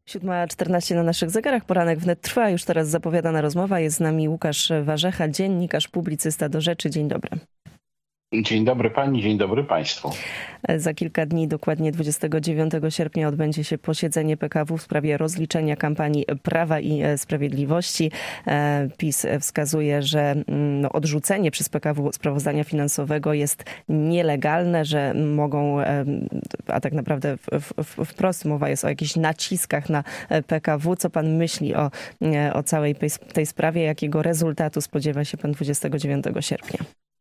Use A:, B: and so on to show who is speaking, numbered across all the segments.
A: 7:14 na naszych zegarach. Poranek wnet trwa. Już teraz zapowiadana rozmowa. Jest z nami Łukasz Warzecha, dziennikarz, publicysta do rzeczy. Dzień dobry.
B: Dzień dobry pani, dzień dobry państwu.
A: Za kilka dni, dokładnie 29 sierpnia, odbędzie się posiedzenie PKW w sprawie rozliczenia kampanii Prawa i Sprawiedliwości. PiS wskazuje, że odrzucenie przez PKW sprawozdania finansowego jest nielegalne, że mogą, a tak naprawdę wprost mowa jest o jakichś naciskach na PKW. Co pan myśli o całej tej sprawie? Jakiego rezultatu spodziewa się pan 29 sierpnia?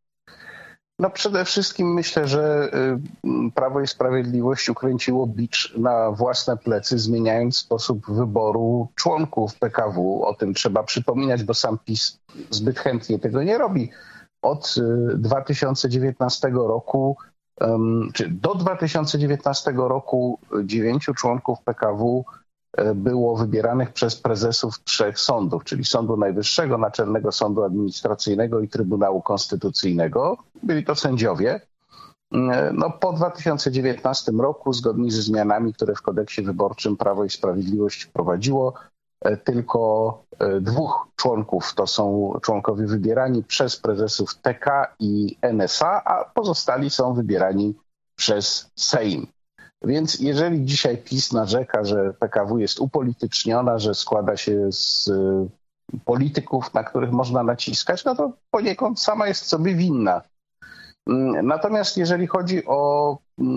B: No przede wszystkim myślę, że Prawo i Sprawiedliwość ukręciło bicz na własne plecy, zmieniając sposób wyboru członków PKW. O tym trzeba przypominać, bo sam PiS zbyt chętnie tego nie robi. Od 2019 roku, czy do 2019 roku 9 członków PKW było wybieranych przez prezesów 3 sądów, czyli Sądu Najwyższego, Naczelnego Sądu Administracyjnego i Trybunału Konstytucyjnego. Byli to sędziowie. No, po 2019 roku, zgodnie ze zmianami, które w kodeksie wyborczym Prawo i Sprawiedliwość wprowadziło, tylko 2 członków to są członkowie wybierani przez prezesów TK i NSA, a pozostali są wybierani przez Sejm. Więc jeżeli dzisiaj PiS narzeka, że PKW jest upolityczniona, że składa się z polityków, na których można naciskać, no to poniekąd sama jest sobie winna. Natomiast jeżeli chodzi o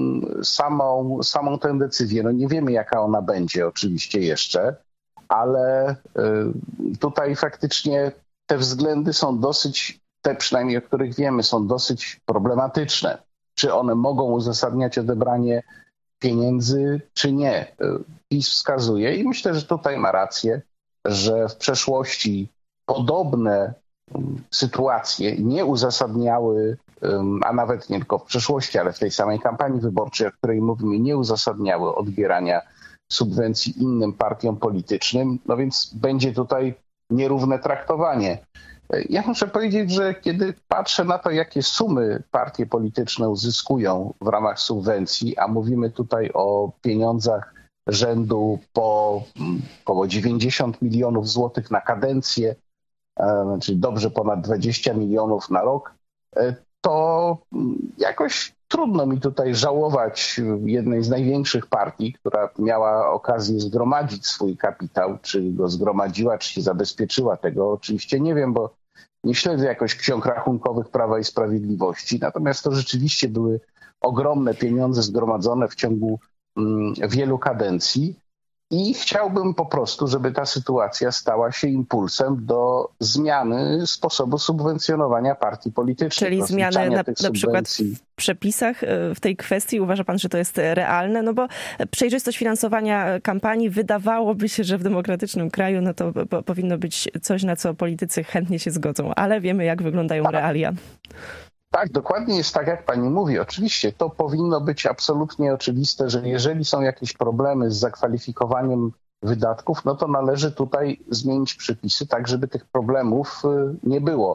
B: samą tę decyzję, no nie wiemy, jaka ona będzie oczywiście jeszcze, ale tutaj faktycznie te względy są dosyć, te przynajmniej o których wiemy, są dosyć problematyczne. Czy one mogą uzasadniać odebranie pieniędzy, czy nie? PiS wskazuje i myślę, że tutaj ma rację, że w przeszłości podobne sytuacje nie uzasadniały, a nawet nie tylko w przeszłości, ale w tej samej kampanii wyborczej, o której mówimy, nie uzasadniały odbierania subwencji innym partiom politycznym, no więc będzie tutaj nierówne traktowanie. Ja muszę powiedzieć, że kiedy patrzę na to, jakie sumy partie polityczne uzyskują w ramach subwencji, a mówimy tutaj o pieniądzach rzędu po około 90 milionów złotych na kadencję, czyli dobrze ponad 20 milionów na rok, to jakoś trudno mi tutaj żałować jednej z największych partii, która miała okazję zgromadzić swój kapitał. Czy go zgromadziła, czy się zabezpieczyła, tego oczywiście nie wiem, bo nie śledzę jakoś ksiąg rachunkowych Prawa i Sprawiedliwości. Natomiast to rzeczywiście były ogromne pieniądze zgromadzone w ciągu wielu kadencji. I chciałbym po prostu, żeby ta sytuacja stała się impulsem do zmiany sposobu subwencjonowania partii politycznych.
A: Czyli zmiany na przykład w przepisach w tej kwestii. Uważa pan, że to jest realne? No bo przejrzystość finansowania kampanii, wydawałoby się, że w demokratycznym kraju no to powinno być coś, na co politycy chętnie się zgodzą, ale wiemy, jak wyglądają realia.
B: Tak, dokładnie jest tak, jak pani mówi. Oczywiście to powinno być absolutnie oczywiste, że jeżeli są jakieś problemy z zakwalifikowaniem wydatków, no to należy tutaj zmienić przepisy tak, żeby tych problemów nie było.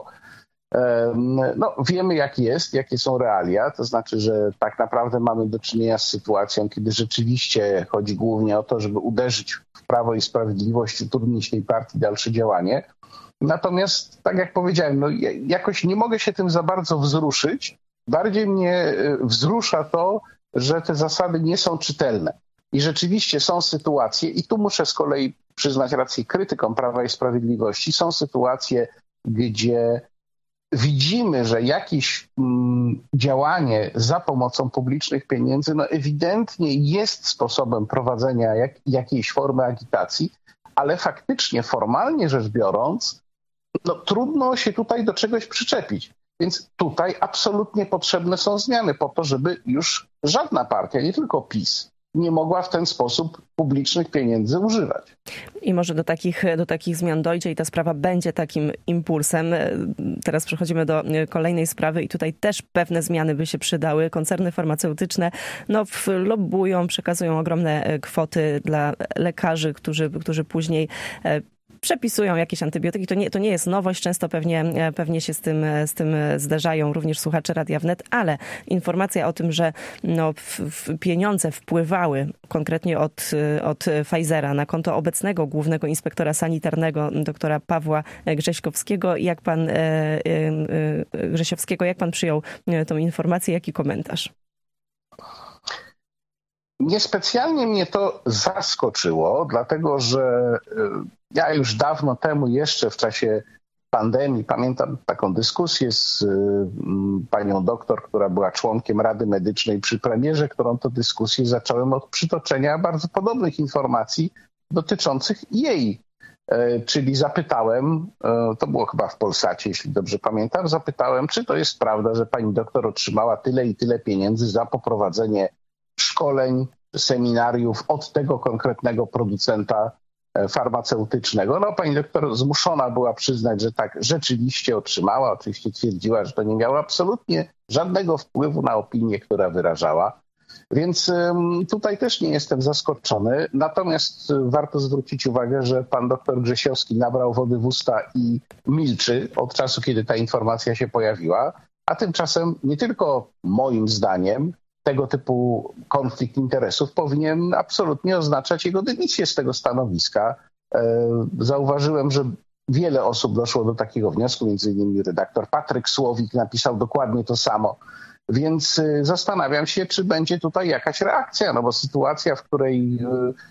B: No, wiemy, jak jest, jakie są realia, to znaczy, że tak naprawdę mamy do czynienia z sytuacją, kiedy rzeczywiście chodzi głównie o to, żeby uderzyć w Prawo i Sprawiedliwość, utrudnić tej partii dalsze działanie. Natomiast, tak jak powiedziałem, no jakoś nie mogę się tym za bardzo wzruszyć. Bardziej mnie wzrusza to, że te zasady nie są czytelne. I rzeczywiście są sytuacje, i tu muszę z kolei przyznać rację krytykom Prawa i Sprawiedliwości, są sytuacje, gdzie widzimy, że jakieś działanie za pomocą publicznych pieniędzy no ewidentnie jest sposobem prowadzenia jakiejś formy agitacji, ale faktycznie, formalnie rzecz biorąc, no, trudno się tutaj do czegoś przyczepić. Więc tutaj absolutnie potrzebne są zmiany po to, żeby już żadna partia, nie tylko PiS, nie mogła w ten sposób publicznych pieniędzy używać.
A: I może do takich zmian dojdzie i ta sprawa będzie takim impulsem. Teraz przechodzimy do kolejnej sprawy i tutaj też pewne zmiany by się przydały. Koncerny farmaceutyczne lobbują, przekazują ogromne kwoty dla lekarzy, którzy później przepisują jakieś antybiotyki. To nie jest nowość, często pewnie się z tym zdarzają również słuchacze Radia Wnet, ale informacja o tym, że pieniądze wpływały konkretnie od Pfizera na konto obecnego głównego inspektora sanitarnego, doktora Pawła Grześkowskiego. Jak pan przyjął tą informację? Jaki komentarz?
B: Niespecjalnie mnie to zaskoczyło, dlatego że ja już dawno temu, jeszcze w czasie pandemii, pamiętam taką dyskusję z panią doktor, która była członkiem Rady Medycznej przy premierze, którą to dyskusję zacząłem od przytoczenia bardzo podobnych informacji dotyczących jej. Czyli zapytałem, to było chyba w Polsacie, jeśli dobrze pamiętam, zapytałem, czy to jest prawda, że pani doktor otrzymała tyle i tyle pieniędzy za poprowadzenie szkoleń, seminariów od tego konkretnego producenta farmaceutycznego. No, pani doktor zmuszona była przyznać, że tak rzeczywiście otrzymała. Oczywiście twierdziła, że to nie miało absolutnie żadnego wpływu na opinię, która wyrażała. Więc tutaj też nie jestem zaskoczony. Natomiast warto zwrócić uwagę, że pan doktor Grzesiowski nabrał wody w usta i milczy od czasu, kiedy ta informacja się pojawiła. A tymczasem nie tylko moim zdaniem tego typu konflikt interesów powinien absolutnie oznaczać jego dymisję z tego stanowiska. Zauważyłem, że wiele osób doszło do takiego wniosku, między innymi redaktor Patryk Słowik napisał dokładnie to samo. Więc zastanawiam się, czy będzie tutaj jakaś reakcja, no bo sytuacja, w której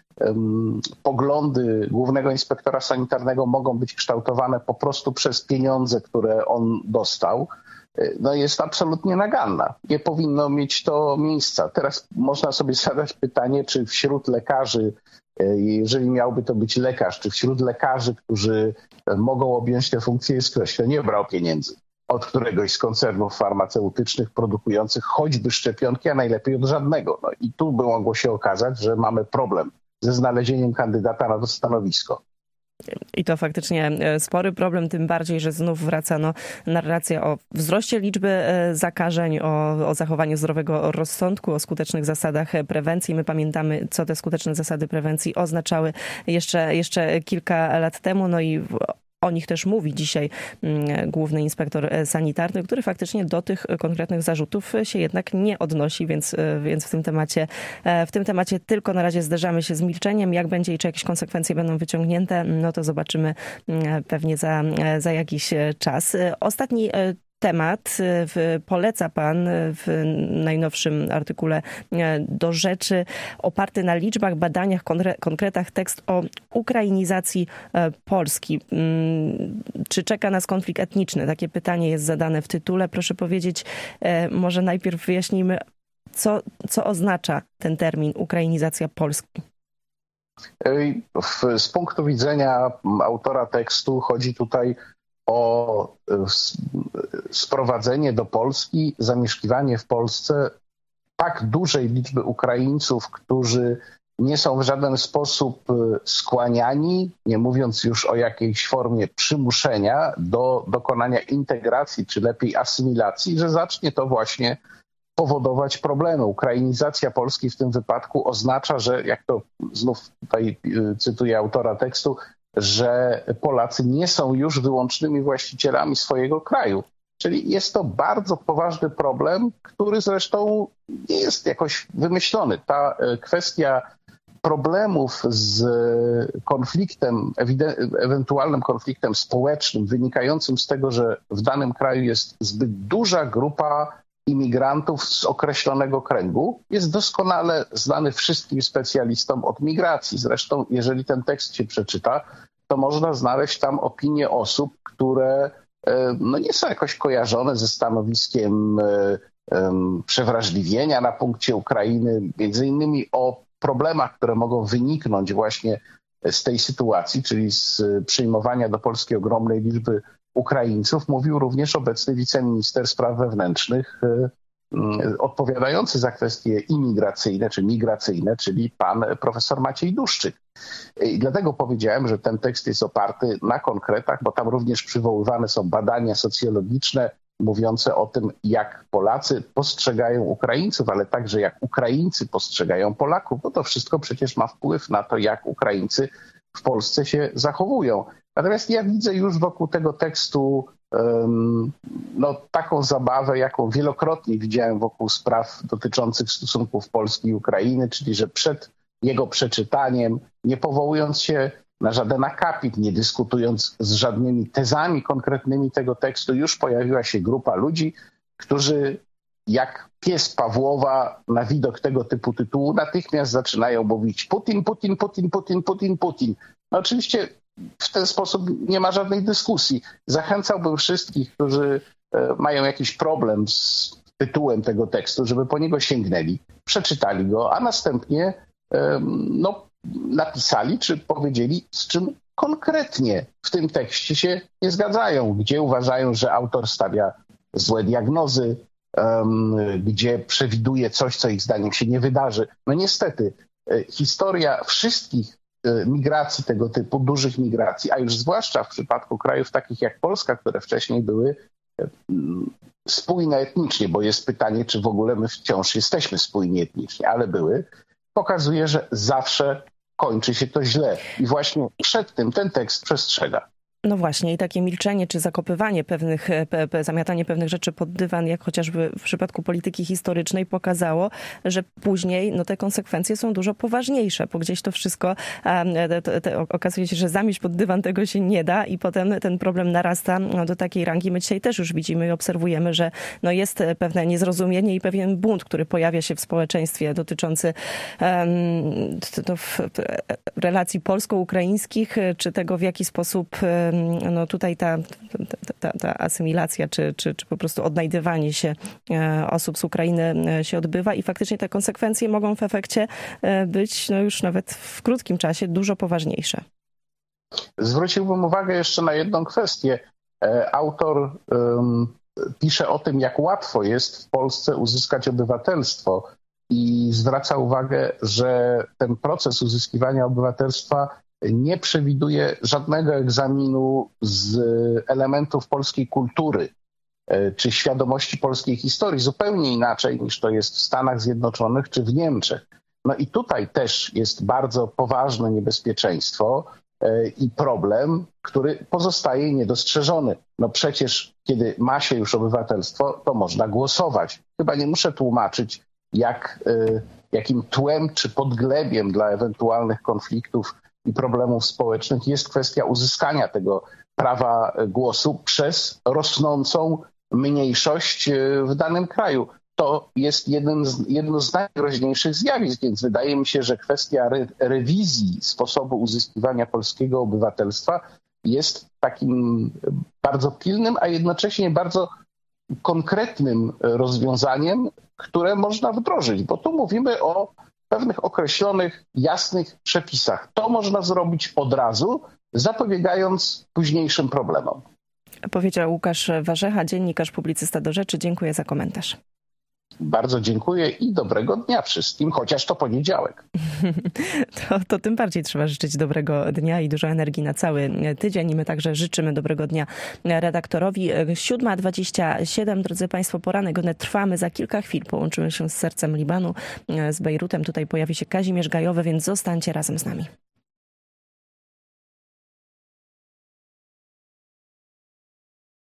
B: poglądy głównego inspektora sanitarnego mogą być kształtowane po prostu przez pieniądze, które on dostał, no jest absolutnie naganna. Nie powinno mieć to miejsca. Teraz można sobie zadać pytanie, czy wśród lekarzy, jeżeli miałby to być lekarz, czy wśród lekarzy, którzy mogą objąć tę funkcję, jest ktoś, kto nie brał pieniędzy od któregoś z koncernów farmaceutycznych produkujących choćby szczepionki, a najlepiej od żadnego. No i tu by mogło się okazać, że mamy problem ze znalezieniem kandydata na to stanowisko.
A: I to faktycznie spory problem, tym bardziej, że znów wraca narracja o wzroście liczby zakażeń, o zachowaniu zdrowego rozsądku, o skutecznych zasadach prewencji. My pamiętamy, co te skuteczne zasady prewencji oznaczały jeszcze kilka lat temu, no i o nich też mówi dzisiaj główny inspektor sanitarny, który faktycznie do tych konkretnych zarzutów się jednak nie odnosi, więc w tym temacie tylko na razie zderzamy się z milczeniem. Jak będzie i czy jakieś konsekwencje będą wyciągnięte, no to zobaczymy pewnie za jakiś czas. Ostatni temat poleca pan w najnowszym artykule Do Rzeczy, oparty na liczbach, badaniach, konkretach tekst o ukrainizacji Polski. Czy czeka nas konflikt etniczny? Takie pytanie jest zadane w tytule. Proszę powiedzieć, może najpierw wyjaśnijmy, co oznacza ten termin ukrainizacja Polski.
B: Z punktu widzenia autora tekstu chodzi tutaj o sprowadzenie do Polski, zamieszkiwanie w Polsce tak dużej liczby Ukraińców, którzy nie są w żaden sposób skłaniani, nie mówiąc już o jakiejś formie przymuszenia do dokonania integracji, czy lepiej asymilacji, że zacznie to właśnie powodować problemy. Ukrainizacja Polski w tym wypadku oznacza, że, jak to znów tutaj cytuję autora tekstu, że Polacy nie są już wyłącznymi właścicielami swojego kraju. Czyli jest to bardzo poważny problem, który zresztą nie jest jakoś wymyślony. Ta kwestia problemów z konfliktem, ewentualnym konfliktem społecznym wynikającym z tego, że w danym kraju jest zbyt duża grupa imigrantów z określonego kręgu, jest doskonale znany wszystkim specjalistom od migracji. Zresztą, jeżeli ten tekst się przeczyta, to można znaleźć tam opinie osób, które nie są jakoś kojarzone ze stanowiskiem przewrażliwienia na punkcie Ukrainy, między innymi o problemach, które mogą wyniknąć właśnie z tej sytuacji, czyli z przyjmowania do Polski ogromnej liczby Ukraińców, mówił również obecny wiceminister spraw wewnętrznych odpowiadający za kwestie imigracyjne czy migracyjne, czyli pan profesor Maciej Duszczyk. I dlatego powiedziałem, że ten tekst jest oparty na konkretach, bo tam również przywoływane są badania socjologiczne mówiące o tym, jak Polacy postrzegają Ukraińców, ale także jak Ukraińcy postrzegają Polaków, bo to wszystko przecież ma wpływ na to, jak Ukraińcy w Polsce się zachowują. Natomiast ja widzę już wokół tego tekstu taką zabawę, jaką wielokrotnie widziałem wokół spraw dotyczących stosunków Polski i Ukrainy, czyli że przed jego przeczytaniem, nie powołując się na żaden akapit, nie dyskutując z żadnymi tezami konkretnymi tego tekstu, już pojawiła się grupa ludzi, którzy jak pies Pawłowa na widok tego typu tytułu natychmiast zaczynają mówić Putin, Putin, Putin, Putin, Putin, Putin. No oczywiście w ten sposób nie ma żadnej dyskusji. Zachęcałbym wszystkich, którzy mają jakiś problem z tytułem tego tekstu, żeby po niego sięgnęli, przeczytali go, a następnie napisali czy powiedzieli, z czym konkretnie w tym tekście się nie zgadzają, gdzie uważają, że autor stawia złe diagnozy, gdzie przewiduje coś, co ich zdaniem się nie wydarzy. No niestety, historia wszystkich migracji tego typu, dużych migracji, a już zwłaszcza w przypadku krajów takich jak Polska, które wcześniej były spójne etnicznie, bo jest pytanie, czy w ogóle my wciąż jesteśmy spójni etnicznie, ale były, pokazuje, że zawsze kończy się to źle. I właśnie przed tym ten tekst przestrzega.
A: No właśnie i takie milczenie czy zakopywanie zamiatanie pewnych rzeczy pod dywan, jak chociażby w przypadku polityki historycznej pokazało, że później te konsekwencje są dużo poważniejsze, bo gdzieś to wszystko okazuje się, że zamieść pod dywan tego się nie da i potem ten problem narasta do takiej rangi. My dzisiaj też już widzimy i obserwujemy, że jest pewne niezrozumienie i pewien bunt, który pojawia się w społeczeństwie dotyczący relacji polsko-ukraińskich, czy tego, w jaki sposób tutaj ta asymilacja, czy po prostu odnajdywanie się osób z Ukrainy się odbywa i faktycznie te konsekwencje mogą w efekcie być już nawet w krótkim czasie dużo poważniejsze.
B: Zwróciłbym uwagę jeszcze na jedną kwestię. Autor pisze o tym, jak łatwo jest w Polsce uzyskać obywatelstwo i zwraca uwagę, że ten proces uzyskiwania obywatelstwa nie przewiduje żadnego egzaminu z elementów polskiej kultury czy świadomości polskiej historii, zupełnie inaczej niż to jest w Stanach Zjednoczonych czy w Niemczech. No i tutaj też jest bardzo poważne niebezpieczeństwo i problem, który pozostaje niedostrzeżony. No przecież kiedy ma się już obywatelstwo, to można głosować. Chyba nie muszę tłumaczyć, jakim tłem czy podglebiem dla ewentualnych konfliktów i problemów społecznych jest kwestia uzyskania tego prawa głosu przez rosnącą mniejszość w danym kraju. To jest jedno z najgroźniejszych zjawisk, więc wydaje mi się, że kwestia rewizji sposobu uzyskiwania polskiego obywatelstwa jest takim bardzo pilnym, a jednocześnie bardzo konkretnym rozwiązaniem, które można wdrożyć, bo tu mówimy o pewnych określonych, jasnych przepisach. To można zrobić od razu, zapobiegając późniejszym problemom.
A: Powiedział Łukasz Warzecha, dziennikarz, publicysta do rzeczy. Dziękuję za komentarz.
B: Bardzo dziękuję i dobrego dnia wszystkim, chociaż to poniedziałek.
A: To tym bardziej trzeba życzyć dobrego dnia i dużo energii na cały tydzień. I my także życzymy dobrego dnia redaktorowi. 7:27, drodzy Państwo, poranek wnet trwamy. Za kilka chwil połączymy się z sercem Libanu, z Bejrutem. Tutaj pojawi się Kazimierz Gajowy, więc zostańcie razem z nami.